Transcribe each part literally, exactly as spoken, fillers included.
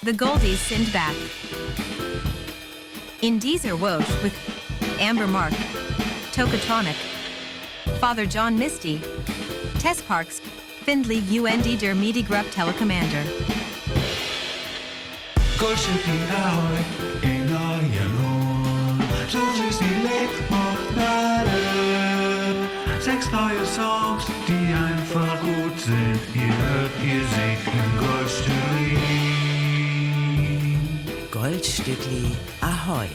The Goldies Send Back. In dieser Woche with Amber Mark, Tokotronic, Father John Misty, Tess Parks, Findlay U N D der Media-Gruppe Telecommander. Goldstückli Ahoi, in Neujahr, so süß wie Lebkuchenade. Sechs neue Songs, die einfach gut sind. Ihr hört, ihr seht im Goldstückli. Goldstückli Ahoi.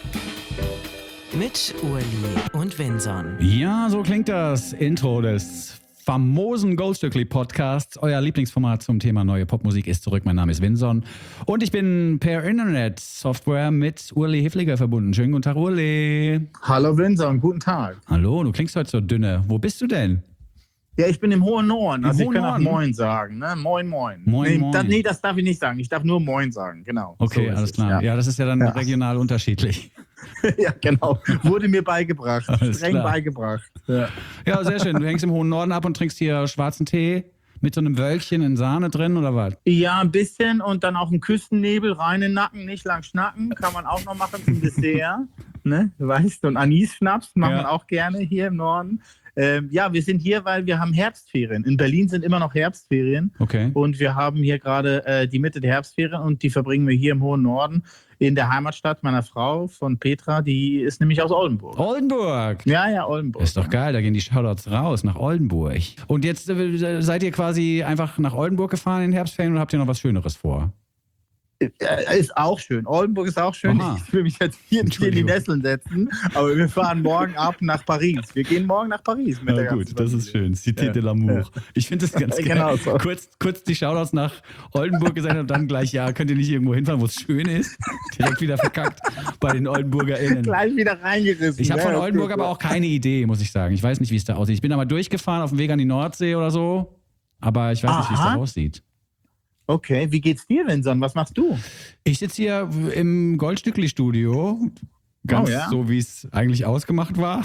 Mit Urli und Vinson. Ja, so klingt das Intro des famosen Goldstückli-Podcasts. Euer Lieblingsformat zum Thema neue Popmusik ist zurück. Mein Name ist Vinson und ich bin per Internet-Software mit Urli Hifliger verbunden. Schönen guten Tag, Urli. Hallo Vinson, guten Tag. Hallo, du klingst heute so dünne. Wo bist du denn? Ja, ich bin im hohen Norden, Im also hohen ich kann auch Norden? Moin sagen, ne? Moin, Moin. Moin, nee, moin. Das, nee, das darf ich nicht sagen, ich darf nur Moin sagen, genau. Okay, So ist alles es, klar. Ja. Ja. das ist ja dann Ja. regional unterschiedlich. Ja, genau, wurde mir beigebracht, Alles streng klar. beigebracht. Ja. Ja, sehr schön. Du hängst im hohen Norden ab und trinkst hier schwarzen Tee mit so einem Wölkchen in Sahne drin oder was? Ja, ein bisschen und dann auch ein Küstennebel, rein in den Nacken, nicht lang schnacken, kann man auch noch machen zum Dessert. Ne? Weißt du, und Anis-Schnaps macht Ja. man auch gerne hier im Norden. Ähm, ja, wir sind hier, weil wir haben Herbstferien. In Berlin sind immer noch Herbstferien. Okay. Und wir haben hier gerade äh, die Mitte der Herbstferien und die verbringen wir hier im hohen Norden in der Heimatstadt meiner Frau von Petra. Die ist nämlich aus Oldenburg. Oldenburg. Ja, ja, Oldenburg. Ist doch geil, da gehen die Shoutouts raus nach Oldenburg. Und jetzt äh, seid ihr quasi einfach nach Oldenburg gefahren in den Herbstferien oder habt ihr noch was Schöneres vor? Äh, Ist auch schön. Oldenburg ist auch schön. Aha. Ich will mich jetzt hier nicht in die Entschuldigung. Nesseln setzen, aber wir fahren morgen ab nach Paris. Wir gehen morgen nach Paris mit der Ja, ganzen gut, das ist Familie. schön. Cité Ja. de l'amour. Ich finde das ganz geil. Genau so. Kurz, kurz die Shoutouts nach Oldenburg gesagt und dann gleich, ja, könnt ihr nicht irgendwo hinfahren, wo es schön ist? Direkt wieder verkackt bei den OldenburgerInnen. Gleich wieder reingerissen. Ich habe von Ja, Oldenburg okay. aber auch keine Idee, muss ich sagen. Ich weiß nicht, wie es da aussieht. Ich bin da mal durchgefahren auf dem Weg an die Nordsee oder so, aber ich weiß nicht, wie es da Aha. aussieht. Okay, wie geht's dir, Vinson? Was machst du? Ich sitze hier im Goldstückli-Studio, ganz Oh, ja? so, wie es eigentlich ausgemacht war.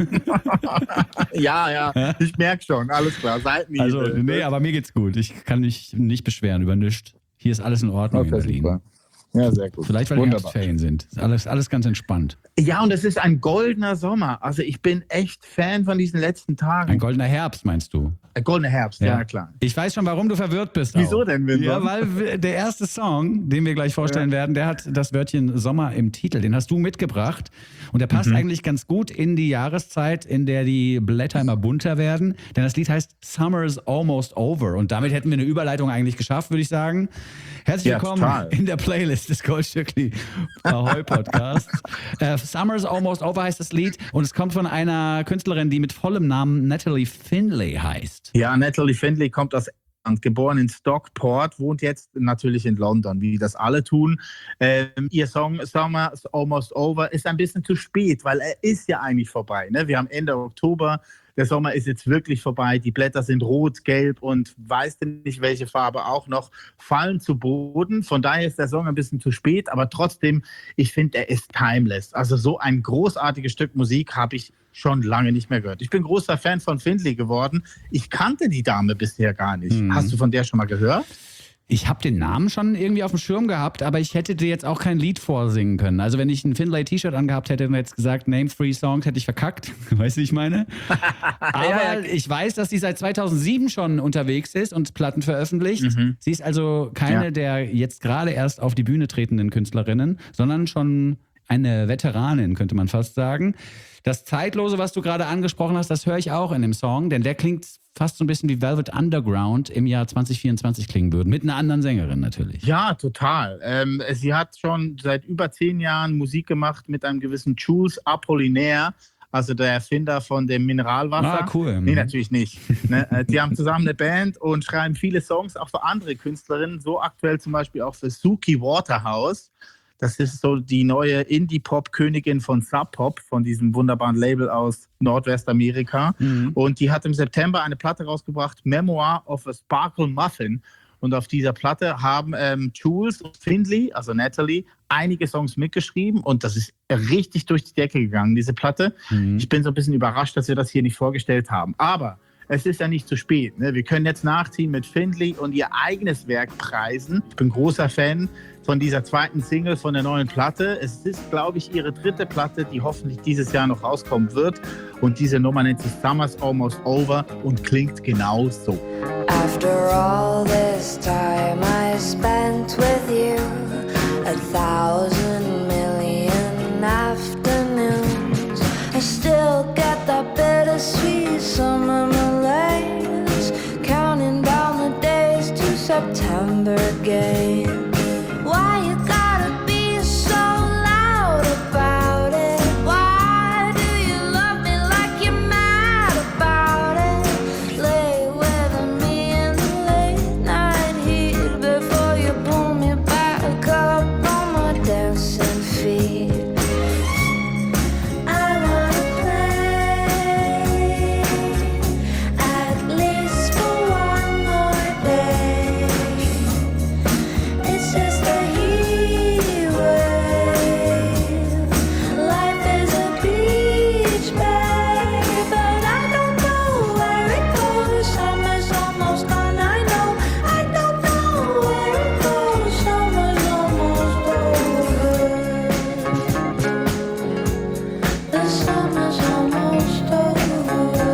Ja, ja, ich merke schon. Alles klar, seid nie. Also, nee, aber mir geht's gut. Ich kann mich nicht beschweren über nichts. Hier ist alles in Ordnung in Okay, Berlin. super. Ja, sehr gut. Vielleicht, weil Wunderbar. Herbstferien sind. Ist Alles, alles ganz entspannt. Ja, und es ist ein goldener Sommer. Also ich bin echt Fan von diesen letzten Tagen. Ein goldener Herbst, meinst du? Ein goldener Herbst, ja, klar. Ich weiß schon, warum du verwirrt bist. Wieso auch. denn, Vinson? Ja, weil w- der erste Song, den wir gleich vorstellen werden, der hat das Wörtchen Sommer im Titel. Den hast du mitgebracht. Und der passt eigentlich ganz gut in die Jahreszeit, in der die Blätter immer bunter werden. Denn das Lied heißt Summer's Almost Over. Und damit hätten wir eine Überleitung eigentlich geschafft, würde ich sagen. Herzlich Ja, willkommen total. in der Playlist des Goldstückli Ahoi Podcasts. äh, Summer's Almost Over heißt das Lied. Und es kommt von einer Künstlerin, die mit vollem Namen Natalie Findlay heißt. Ja, Natalie Findlay kommt aus England, geboren in Stockport, wohnt jetzt natürlich in London, wie das alle tun. Ähm, ihr Song Summer's Almost Over ist ein bisschen zu spät, weil er ist ja eigentlich vorbei. Ne? Wir haben Ende Oktober, der Sommer ist jetzt wirklich vorbei. Die Blätter sind rot, gelb und weiß nicht, welche Farbe auch noch, fallen zu Boden. Von daher ist der Song ein bisschen zu spät, aber trotzdem, ich finde, er ist timeless. Also so ein großartiges Stück Musik habe ich schon lange nicht mehr gehört. Ich bin großer Fan von Findlay geworden. Ich kannte die Dame bisher gar nicht. Mhm. Hast du von der schon mal gehört? Ich habe den Namen schon irgendwie auf dem Schirm gehabt, aber ich hätte dir jetzt auch kein Lied vorsingen können. Also wenn ich ein Findlay-T-Shirt angehabt hätte und jetzt gesagt, name three songs, hätte ich verkackt. Weißt du, wie ich meine? Aber Ja, ja. ich weiß, dass sie seit zweitausendsieben schon unterwegs ist und Platten veröffentlicht. Mhm. Sie ist also keine Ja. der jetzt gerade erst auf die Bühne tretenden Künstlerinnen, sondern schon eine Veteranin, könnte man fast sagen. Das Zeitlose, was du gerade angesprochen hast, das höre ich auch in dem Song, denn der klingt fast so ein bisschen wie Velvet Underground im Jahr zwanzig vierundzwanzig klingen würden. Mit einer anderen Sängerin natürlich. Ja, total. Ähm, sie hat schon seit über zehn Jahren Musik gemacht mit einem gewissen Jules Apollinaire, also der Erfinder von dem Mineralwasser. Ah, cool. Nee, natürlich nicht. Ne? äh, Die haben zusammen eine Band und schreiben viele Songs auch für andere Künstlerinnen, so aktuell zum Beispiel auch für Suki Waterhouse. Das ist so die neue Indie-Pop-Königin von Sub Pop, von diesem wunderbaren Label aus Nordwestamerika. Mhm. Und die hat im September eine Platte rausgebracht, Memoir of a Sparkle Muffin. Und auf dieser Platte haben ähm, Jules und Findlay, also Natalie, einige Songs mitgeschrieben. Und das ist richtig durch die Decke gegangen, diese Platte. Mhm. Ich bin so ein bisschen überrascht, dass wir das hier nicht vorgestellt haben. Aber es ist ja nicht zu spät. Ne? Wir können jetzt nachziehen mit Findlay und ihr eigenes Werk preisen. Ich bin großer Fan von dieser zweiten Single von der neuen Platte. Es ist, glaube ich, ihre dritte Platte, die hoffentlich dieses Jahr noch rauskommen wird. Und diese Nummer nennt sich Summer's Almost Over und klingt genau so. After all this time I spent with you, a thousand million afternoons, I still get that bittersweet summer malaise, counting down the days to September again. Why you gotta be so loud about it? Why do you love me like you're mad about it? Lay with me in the late night heat before you pull me back up on my dancing feet. I wanna play at least for one more day. It's just a heat wave. Life is a beach, babe, but I don't know where it goes. Summer's almost gone, I know. I don't know where it goes. Summer's almost over. The summer's almost over.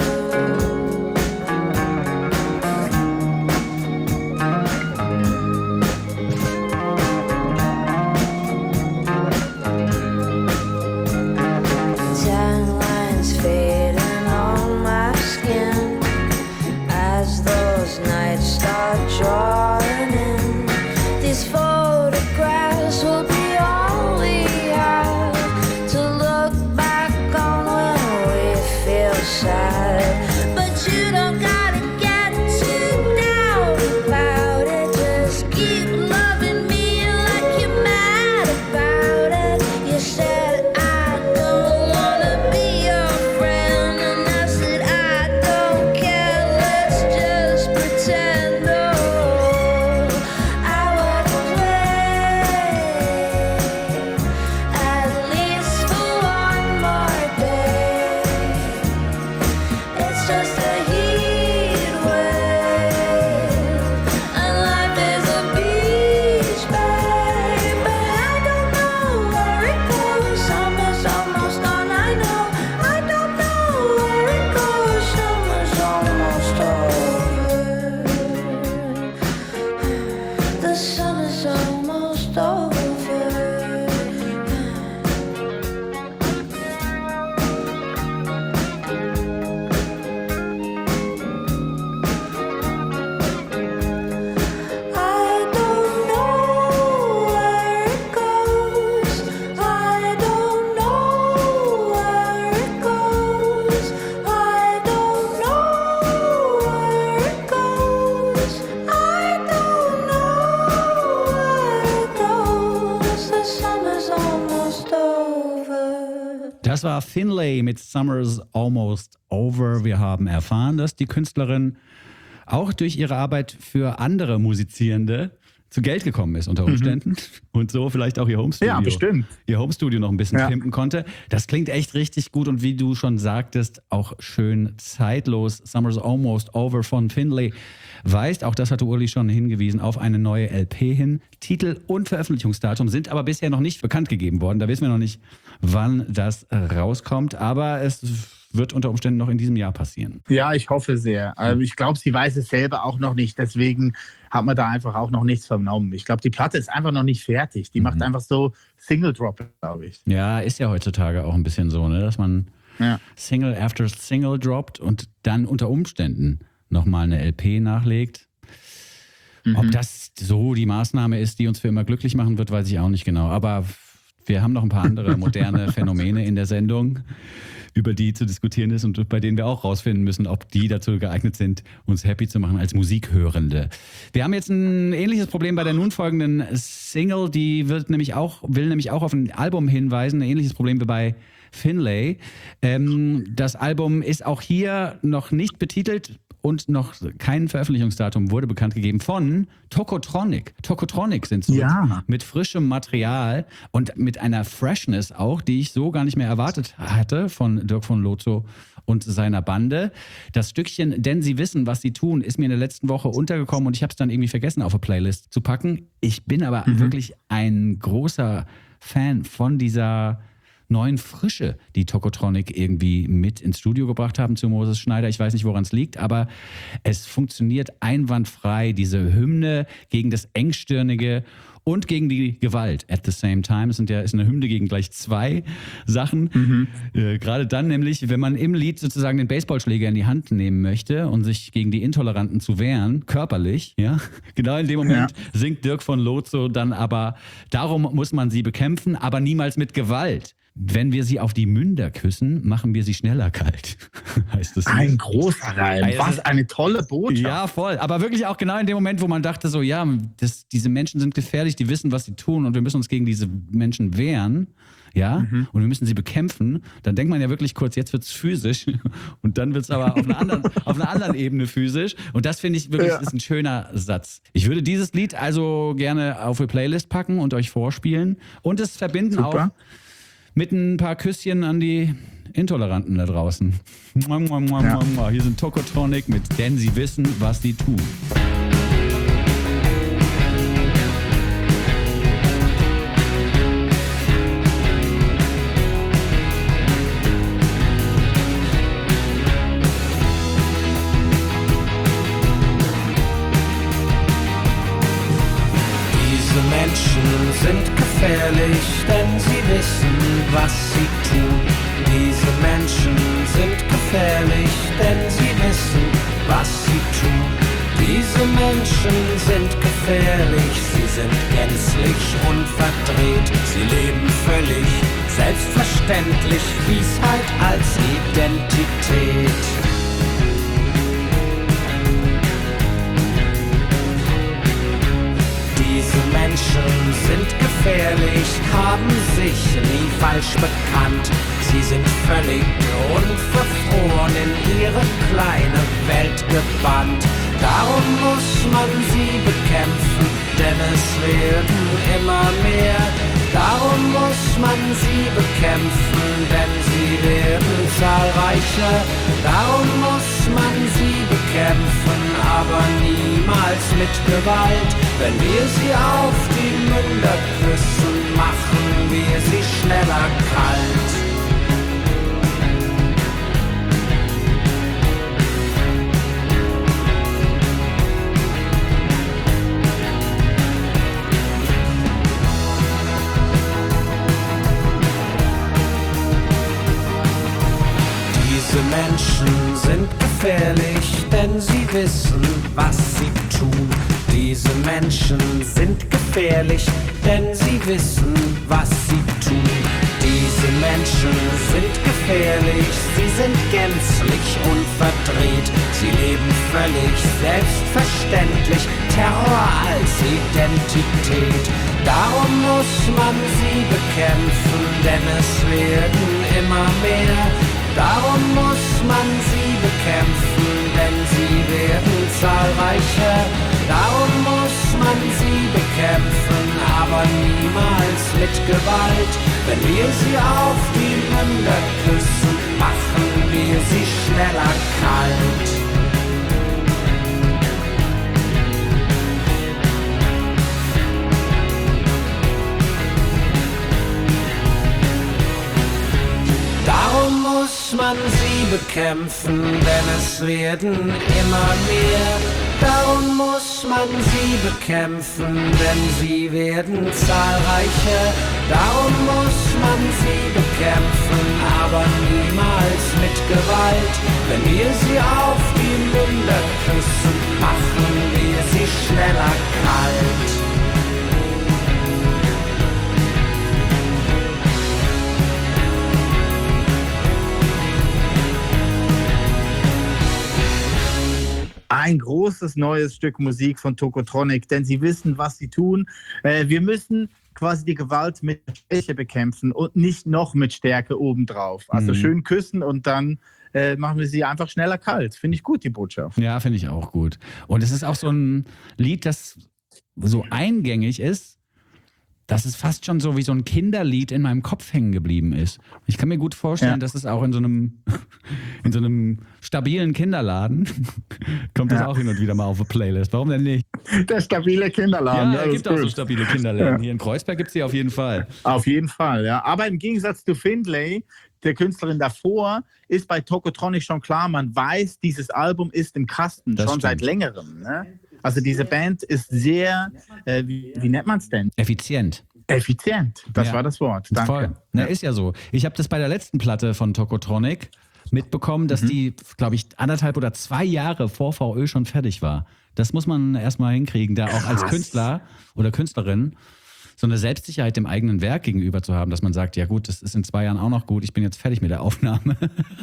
Tan lines fading on my skin as those nights start drawing in. These photographs will be all we have to look back on when we feel sad. But you don't gotta get too down about it. Just keep loving me like you're mad about it. You said I don't wanna be your friend, and I said I don't care. Let's just pretend. Oh, I wanna play at least for one more day. It's just a heat wave, and life is a beach, babe, but I don't know where it goes. Summer's almost gone, I know. I don't know where it goes. Summer's almost over. The summer's almost over. I don't know where it goes. I don't know where it goes. I don't know where it goes. I don't know where it goes. The summer's almost over. Das war Findlay mit Summer's Almost Over. Wir haben erfahren, dass die Künstlerin auch durch ihre Arbeit für andere Musizierende zu Geld gekommen ist unter Umständen und so vielleicht auch ihr Homestudio, Ja, bestimmt. ihr Homestudio noch ein bisschen Ja. pimpen konnte. Das klingt echt richtig gut und wie du schon sagtest, auch schön zeitlos. Summer's Almost Over von Findlay weist, auch das hatte Uli schon hingewiesen, auf eine neue L P hin. Titel und Veröffentlichungsdatum sind aber bisher noch nicht bekannt gegeben worden. Da wissen wir noch nicht, wann das rauskommt, aber es wird unter Umständen noch in diesem Jahr passieren. Ja, ich hoffe sehr. Also ich glaube, sie weiß es selber auch noch nicht. Deswegen hat man da einfach auch noch nichts vernommen. Ich glaube, die Platte ist einfach noch nicht fertig. Die mhm. macht einfach so Single-Drop, glaube ich. Ja, ist ja heutzutage auch ein bisschen so, ne? Dass man ja. Single after Single droppt und dann unter Umständen nochmal eine L P nachlegt. Mhm. Ob das so die Maßnahme ist, die uns für immer glücklich machen wird, weiß ich auch nicht genau. Aber wir haben noch ein paar andere moderne Phänomene in der Sendung, über die zu diskutieren ist und bei denen wir auch rausfinden müssen, ob die dazu geeignet sind, uns happy zu machen als Musikhörende. Wir haben jetzt ein ähnliches Problem bei der nun folgenden Single, die wird nämlich auch, will nämlich auch auf ein Album hinweisen, ein ähnliches Problem wie bei Findlay. Ähm, das Album ist auch hier noch nicht betitelt und noch kein Veröffentlichungsdatum wurde bekannt gegeben von Tokotronic. Tokotronic sind zurück Ja. mit frischem Material und mit einer Freshness auch, die ich so gar nicht mehr erwartet hatte von Dirk von Lozo und seiner Bande. Das Stückchen Denn sie wissen, was sie tun, ist mir in der letzten Woche untergekommen und ich habe es dann irgendwie vergessen, auf eine Playlist zu packen. Ich bin aber Mhm. wirklich ein großer Fan von dieser neuen Frische, die Tokotronic irgendwie mit ins Studio gebracht haben zu Moses Schneider. Ich weiß nicht, woran es liegt, aber es funktioniert einwandfrei, diese Hymne gegen das Engstirnige und gegen die Gewalt at the same time. Es sind ja, ist eine Hymne gegen gleich zwei Sachen. Mhm. Äh, gerade dann nämlich, wenn man im Lied sozusagen den Baseballschläger in die Hand nehmen möchte und sich gegen die Intoleranten zu wehren, körperlich, ja, genau in dem Moment Ja. singt Dirk von Lozo dann aber, darum muss man sie bekämpfen, aber niemals mit Gewalt. Wenn wir sie auf die Münder küssen, machen wir sie schneller kalt, heißt es. Ein großer Reim. Also, Was eine tolle Botschaft. Ja, voll. Aber wirklich auch genau in dem Moment, wo man dachte so, ja, das, diese Menschen sind gefährlich, die wissen, was sie tun und wir müssen uns gegen diese Menschen wehren, ja, Mhm. und wir müssen sie bekämpfen. Dann denkt man ja wirklich kurz, jetzt wird's physisch und dann wird's aber auf einer anderen, auf einer anderen Ebene physisch. Und das finde ich wirklich Ja. ist ein schöner Satz. Ich würde dieses Lied also gerne auf eine Playlist packen und euch vorspielen und es verbinden Super. auch mit ein paar Küsschen an die Intoleranten da draußen. Mua, mua, mua, Ja. mua, mua. Hier sind Tokotronic mit Denn sie wissen, was sie tun. Diese Menschen sind gefährlich, denn sie wissen, was sie tun. Diese Menschen sind gefährlich, denn sie wissen, was sie tun. Diese Menschen sind gefährlich, sie sind gänzlich unverdreht. Sie leben völlig selbstverständlich, Weisheit als Identität. Diese Menschen sind gefährlich, haben sich nie falsch bekannt. Sie sind völlig unverfroren in ihre kleine Welt gebannt. Darum muss man sie bekämpfen, denn es werden immer mehr. Darum muss man sie bekämpfen, denn sie werden zahlreicher. Darum muss man sie bekämpfen, aber niemals mit Gewalt. Wenn wir sie auf die Münder küssen, machen wir sie schneller kalt. Diese Menschen sind gefährlich, denn sie wissen, was sie tun. Diese Menschen sind gefährlich, denn sie wissen, was sie tun. Diese Menschen sind gefährlich, sie sind gänzlich unverdreht. Sie leben völlig selbstverständlich, Terror als Identität. Darum muss man sie bekämpfen, denn es werden immer mehr. Darum muss man sie bekämpfen, denn sie werden zahlreicher. Darum muss man sie bekämpfen, aber niemals mit Gewalt. Wenn wir sie auf die Münder küssen, machen wir sie schneller kalt. Darum muss man sie bekämpfen, denn es werden immer mehr. Darum muss man sie bekämpfen, denn sie werden zahlreicher. Darum muss man sie bekämpfen, aber niemals mit Gewalt. Wenn wir sie auf die Münder küssen, machen wir sie schneller kalt. Ein großes neues Stück Musik von Tokotronic, denn sie wissen, was sie tun. Äh, wir müssen quasi die Gewalt mit Schwäche bekämpfen und nicht noch mit Stärke obendrauf. Also Mhm. schön küssen und dann äh, machen wir sie einfach schneller kalt. Finde ich gut, die Botschaft. Ja, finde ich auch gut. Und es ist auch so ein Lied, das so eingängig ist, dass es fast schon so wie so ein Kinderlied in meinem Kopf hängen geblieben ist. Ich kann mir gut vorstellen, Ja. dass es auch in so einem, in so einem stabilen Kinderladen kommt das Ja. auch hin und wieder mal auf eine Playlist. Warum denn nicht? Der stabile Kinderladen. Ja, ja, es das gibt ist auch so gut. stabile Kinderläden. Hier in Kreuzberg gibt es die auf jeden Fall. Auf jeden Fall, ja. Aber im Gegensatz zu Findlay, der Künstlerin davor, ist bei Tokotronic schon klar, man weiß, dieses Album ist im Kasten, Das schon stimmt. seit längerem. Ne? Also diese Band ist sehr, äh, wie, wie nennt man es denn? Effizient. Effizient. Das Ja. war das Wort. Danke. Voll. Na, ist ja so. Ich habe das bei der letzten Platte von Tokotronic mitbekommen, dass die, glaube ich, anderthalb oder zwei Jahre vor V Ö schon fertig war. Das muss man erstmal hinkriegen, da auch als Krass. Künstler oder Künstlerin so eine Selbstsicherheit dem eigenen Werk gegenüber zu haben, dass man sagt, ja gut, das ist in zwei Jahren auch noch gut, ich bin jetzt fertig mit der Aufnahme.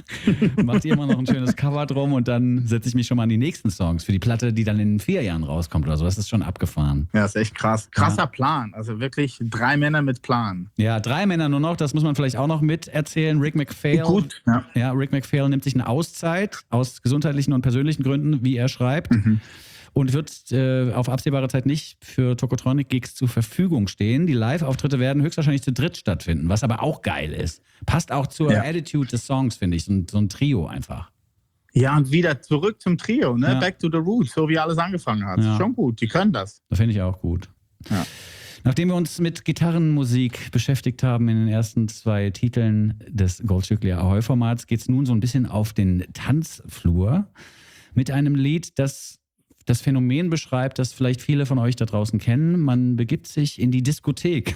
Macht ihr immer noch ein schönes Cover drum und dann setze ich mich schon mal an die nächsten Songs für die Platte, die dann in vier Jahren rauskommt oder so. Das ist schon abgefahren. Ja, ist echt krass. Krasser Plan. Also wirklich drei Männer mit Plan. Ja, drei Männer nur noch, das muss man vielleicht auch noch mit erzählen. Rick MacPhail. Gut. Ja. Ja, Rick MacPhail nimmt sich eine Auszeit aus gesundheitlichen und persönlichen Gründen, wie er schreibt. Mhm. Und wird äh, auf absehbare Zeit nicht für Tokotronic-Gigs zur Verfügung stehen. Die Live-Auftritte werden höchstwahrscheinlich zu dritt stattfinden, was aber auch geil ist. Passt auch zur Ja. Attitude des Songs, finde ich. So ein, so ein Trio einfach. Ja, und wieder zurück zum Trio, ne? Ja. Back to the roots, so wie alles angefangen hat. Ja. Schon gut, die können das. Das finde ich auch gut. Ja. Nachdem wir uns mit Gitarrenmusik beschäftigt haben in den ersten zwei Titeln des Goldstückli Ahoi-Formats, geht es nun so ein bisschen auf den Tanzflur mit einem Lied, das das Phänomen beschreibt, das vielleicht viele von euch da draußen kennen. Man begibt sich in die Diskothek,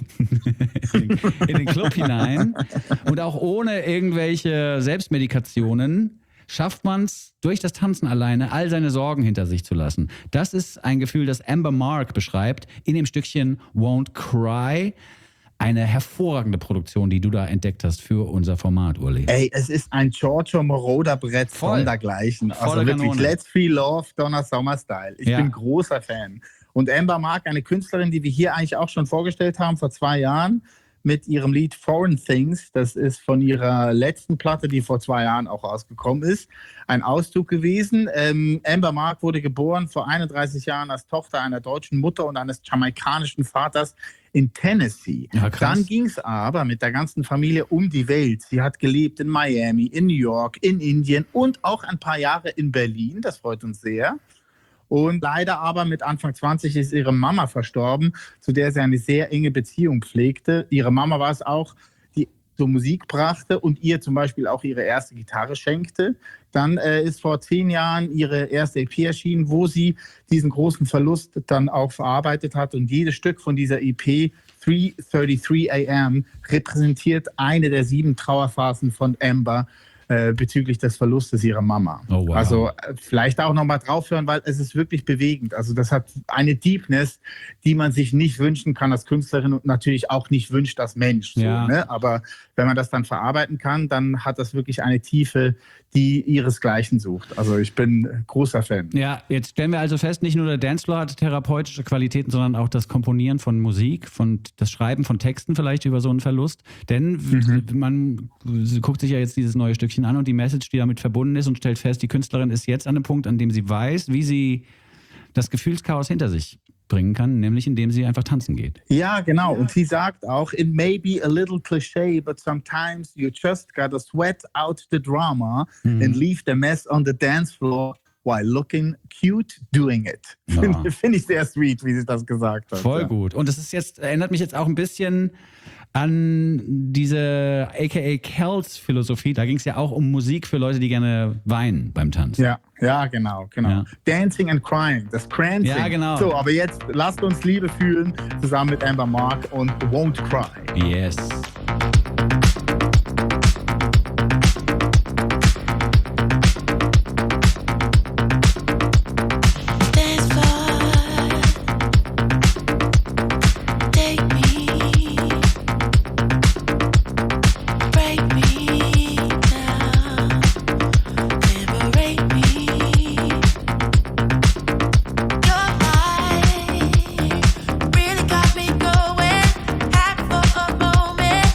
in, den, in den Club hinein und auch ohne irgendwelche Selbstmedikationen schafft man es, durch das Tanzen alleine all seine Sorgen hinter sich zu lassen. Das ist ein Gefühl, das Amber Mark beschreibt in dem Stückchen Won't Cry. Eine hervorragende Produktion, die du da entdeckt hast für unser Format, Uli. Ey, es ist ein Giorgio Moroder-Brett Voll. von dergleichen. Also Volle wirklich, Kanone. Let's Feel Love, Donna Summer Style. Ich Ja. bin großer Fan. Und Amber Mark, eine Künstlerin, die wir hier eigentlich auch schon vorgestellt haben vor zwei Jahren, mit ihrem Lied Foreign Things. Das ist von ihrer letzten Platte, die vor zwei Jahren auch rausgekommen ist, ein Auszug gewesen. Ähm, Amber Mark wurde geboren vor einunddreißig Jahren als Tochter einer deutschen Mutter und eines jamaikanischen Vaters in Tennessee. Ja, krass. Dann ging es aber mit der ganzen Familie um die Welt. Sie hat gelebt in Miami, in New York, in Indien und auch ein paar Jahre in Berlin. Das freut uns sehr. Und leider aber mit Anfang zwanzig ist ihre Mama verstorben, zu der sie eine sehr enge Beziehung pflegte. Ihre Mama war es auch, die so Musik brachte und ihr zum Beispiel auch ihre erste Gitarre schenkte. Dann äh, ist vor zehn Jahren ihre erste E P erschienen, wo sie diesen großen Verlust dann auch verarbeitet hat. Und jedes Stück von dieser E P, drei dreiunddreißig A M, repräsentiert eine der sieben Trauerphasen von Amber äh, bezüglich des Verlustes ihrer Mama. Oh, wow. Also äh, vielleicht auch nochmal draufhören, weil es ist wirklich bewegend. Also das hat eine Deepness, die man sich nicht wünschen kann als Künstlerin und natürlich auch nicht wünscht als Mensch. So, Ja. ne? Aber wenn man das dann verarbeiten kann, dann hat das wirklich eine Tiefe, die ihresgleichen sucht. Also ich bin großer Fan. Ja, jetzt stellen wir also fest, nicht nur der Dancefloor hat therapeutische Qualitäten, sondern auch das Komponieren von Musik, von das Schreiben von Texten vielleicht über so einen Verlust. Denn Mhm. man guckt sich ja jetzt dieses neue Stückchen an und die Message, die damit verbunden ist und stellt fest, die Künstlerin ist jetzt an einem Punkt, an dem sie weiß, wie sie das Gefühlschaos hinter sich bringen kann, nämlich indem sie einfach tanzen geht. Ja, genau. Und sie sagt auch, it may be a little cliché, but sometimes you just gotta sweat out the drama and leave the mess on the dance floor while looking cute doing it. Ja. Finde find ich sehr sweet, wie sie das gesagt hat. Voll ja. gut. Und das ist jetzt, erinnert mich jetzt auch ein bisschen an diese A K A Kells Philosophie. Da ging es ja auch um Musik für Leute, die gerne weinen beim Tanzen. Ja, ja, genau, genau. Ja. Dancing and Crying, das Cransing. Ja, genau. So, aber jetzt lasst uns Liebe fühlen, zusammen mit Amber Mark und Won't Cry. Yes. Dance floor, take me, break me down, liberate me. Your light really got me going. Happy for a moment.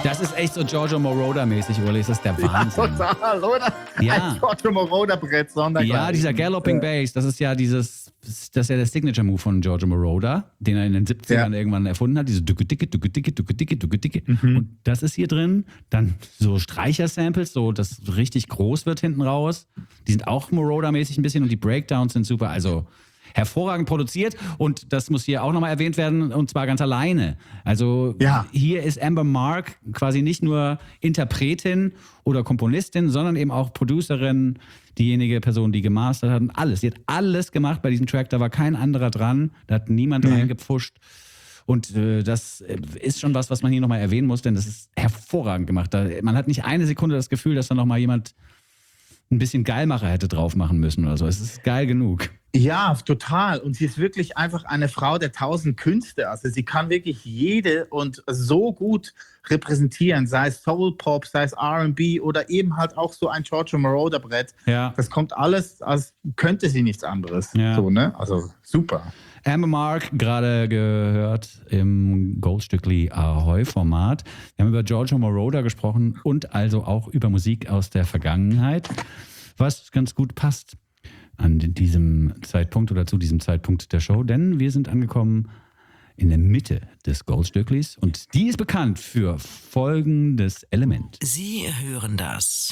Das ist echt so Giorgio Moroder-mäßig, Uli. Das ist der Wahnsinn. Ja, total, oder? Ja. Ein Giorgio Moroder-Brett, sondergleich. Ja, dieser Galloping Bass, das ist ja dieses, das ist ja der Signature-Move von Giorgio Moroder, den er in den siebzigern ja. irgendwann erfunden hat. Diese ducke dicke, ducke dicke, ducke dicke, ducke dicke. Mhm. Und das ist hier drin. Dann so Streicher-Samples, so das richtig groß wird hinten raus. Die sind auch Moroder-mäßig ein bisschen und die Breakdowns sind super. Also hervorragend produziert und das muss hier auch nochmal erwähnt werden und zwar ganz alleine. Also ja. hier ist Amber Mark quasi nicht nur Interpretin oder Komponistin, sondern eben auch Producerin, diejenige Person, die gemastert hat und alles. Sie hat alles gemacht bei diesem Track, da war kein anderer dran, da hat niemand mhm. reingepfuscht. Und äh, das ist schon was, was man hier nochmal erwähnen muss, denn das ist hervorragend gemacht. Da, man hat nicht eine Sekunde das Gefühl, dass da nochmal jemand ein bisschen Geilmacher hätte drauf machen müssen oder so. Es ist geil genug. Ja, total. Und sie ist wirklich einfach eine Frau der tausend Künste. Also sie kann wirklich jede und so gut repräsentieren, sei es Soul Pop, sei es R and B oder eben halt auch so ein Giorgio Moroder Brett. Ja. Das kommt alles, als könnte sie nichts anderes. Ja. So, ne? Also super. Amber Mark, gerade gehört im Goldstückli Ahoi-Format. Wir haben über Giorgio Moroder gesprochen und also auch über Musik aus der Vergangenheit, was ganz gut passt an diesem Zeitpunkt oder zu diesem Zeitpunkt der Show, denn wir sind angekommen in der Mitte des Goldstücklis und die ist bekannt für folgendes Element. Sie hören das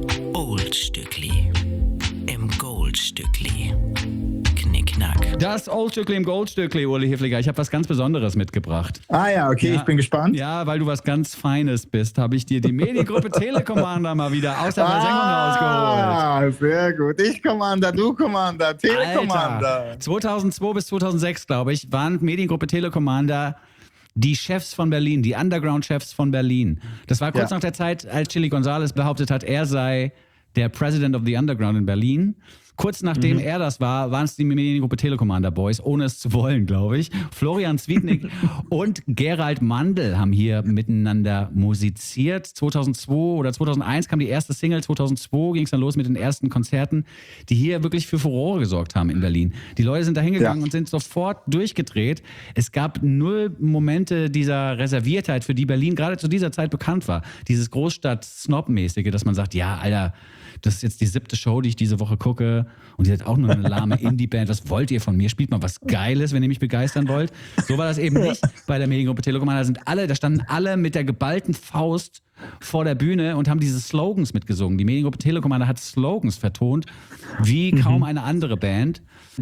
Oldstückli im Goldstückli. Knickknack. Das Oldstückli im Goldstückli, Uli Hefliger. Ich habe was ganz Besonderes mitgebracht. Ah ja, okay, ja, ich bin gespannt. Ja, weil du was ganz Feines bist, habe ich dir die Mediengruppe Telekommander mal wieder aus der Versenkung ah, rausgeholt. Ah, sehr gut. Ich Commander, du Commander, Telekommander. zweitausendzwei bis zweitausendsechs, glaube ich, waren Mediengruppe Telekommander die Chefs von Berlin, die Underground-Chefs von Berlin. Das war kurz ja. nach der Zeit, als Chili González behauptet hat, er sei der President of the Underground in Berlin. Kurz nachdem mhm. er das war, waren es die Mediengruppe Telekommander Boys, ohne es zu wollen, glaube ich. Florian Zwietnik und Gerald Mandl haben hier miteinander musiziert. zweitausendzwei oder zweitausendeins kam die erste Single, zweitausendzwei ging es dann los mit den ersten Konzerten, die hier wirklich für Furore gesorgt haben in Berlin. Die Leute sind da hingegangen ja. und sind sofort durchgedreht. Es gab null Momente dieser Reserviertheit, für die Berlin gerade zu dieser Zeit bekannt war. Dieses Großstadt-Snob-mäßige, dass man sagt, ja, Alter, das ist jetzt die siebte Show, die ich diese Woche gucke und ihr seid auch nur eine lahme Indie-Band. Was wollt ihr von mir? Spielt mal was Geiles, wenn ihr mich begeistern wollt. So war das eben nicht bei der Mediengruppe Telekommander. Da sind alle, da standen alle mit der geballten Faust vor der Bühne und haben diese Slogans mitgesungen. Die Mediengruppe Telekommander hat Slogans vertont, wie kaum eine andere Band.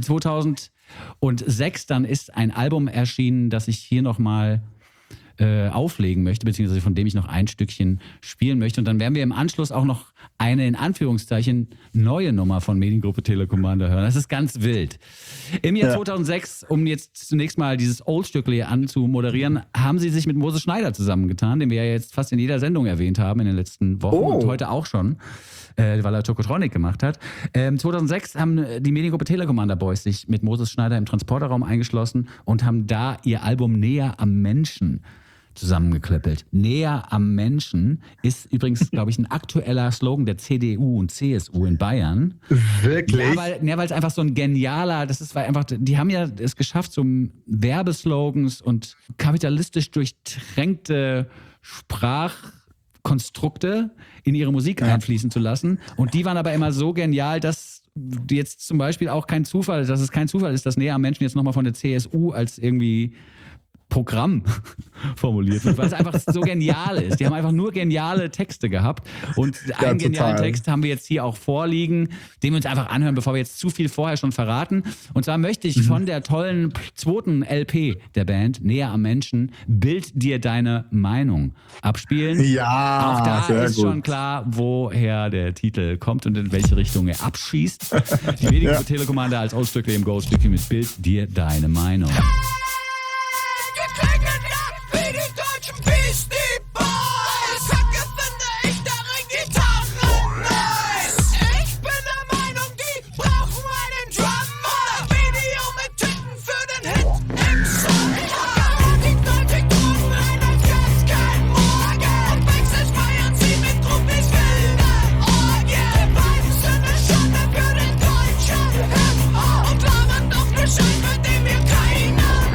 zweitausendsechs dann ist ein Album erschienen, das ich hier nochmal Äh, auflegen möchte, beziehungsweise von dem ich noch ein Stückchen spielen möchte. Und dann werden wir im Anschluss auch noch eine, in Anführungszeichen, neue Nummer von Mediengruppe Telekommander hören. Das ist ganz wild. Im Jahr ja. zweitausendsechs, um jetzt zunächst mal dieses Oldstückli anzumoderieren, haben sie sich mit Moses Schneider zusammengetan, den wir ja jetzt fast in jeder Sendung erwähnt haben in den letzten Wochen oh. und heute auch schon, äh, weil er Tokotronic gemacht hat. Ähm, zweitausendsechs haben die Mediengruppe Telekommander Boys sich mit Moses Schneider im Transporterraum eingeschlossen und haben da ihr Album Näher am Menschen zusammengeklöppelt. Näher am Menschen ist übrigens, glaube ich, ein aktueller Slogan der C D U und C S U in Bayern. Wirklich? Ja, weil, ja, weil es einfach so ein genialer, das ist weil einfach, die haben ja es geschafft, so Werbeslogans und kapitalistisch durchtränkte Sprachkonstrukte in ihre Musik ja. einfließen zu lassen. Und die waren aber immer so genial, dass jetzt zum Beispiel auch kein Zufall, dass es kein Zufall ist, dass Näher am Menschen jetzt nochmal von der C S U als irgendwie Programm formuliert wird, weil es einfach so genial ist. Die haben einfach nur geniale Texte gehabt und ja, einen genialen total. Text haben wir jetzt hier auch vorliegen, den wir uns einfach anhören, bevor wir jetzt zu viel vorher schon verraten. Und zwar möchte ich mhm. von der tollen zweiten L P der Band, Näher am Menschen, Bild dir deine Meinung abspielen. Ja, auch da sehr ist gut. schon klar, woher der Titel kommt und in welche Richtung er abschießt. Die Mediengruppe ja. Telekommander als Ausstücke im Goldstückchen mit Bild dir deine Meinung. Schein, mit dem wir keiner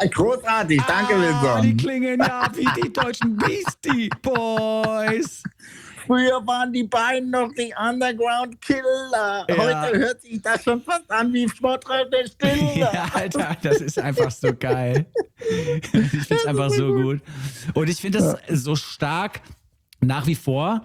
Großartig, danke, Ah, die Wilson. klingen ja wie die deutschen Beastie Boys. Früher waren die beiden noch die Underground Killer. Ja. Heute hört sich das schon fast an wie Sportreif der Stille. Ja, Alter, das ist einfach so geil. Ich finde es einfach so gut. Und ich finde das so stark nach wie vor,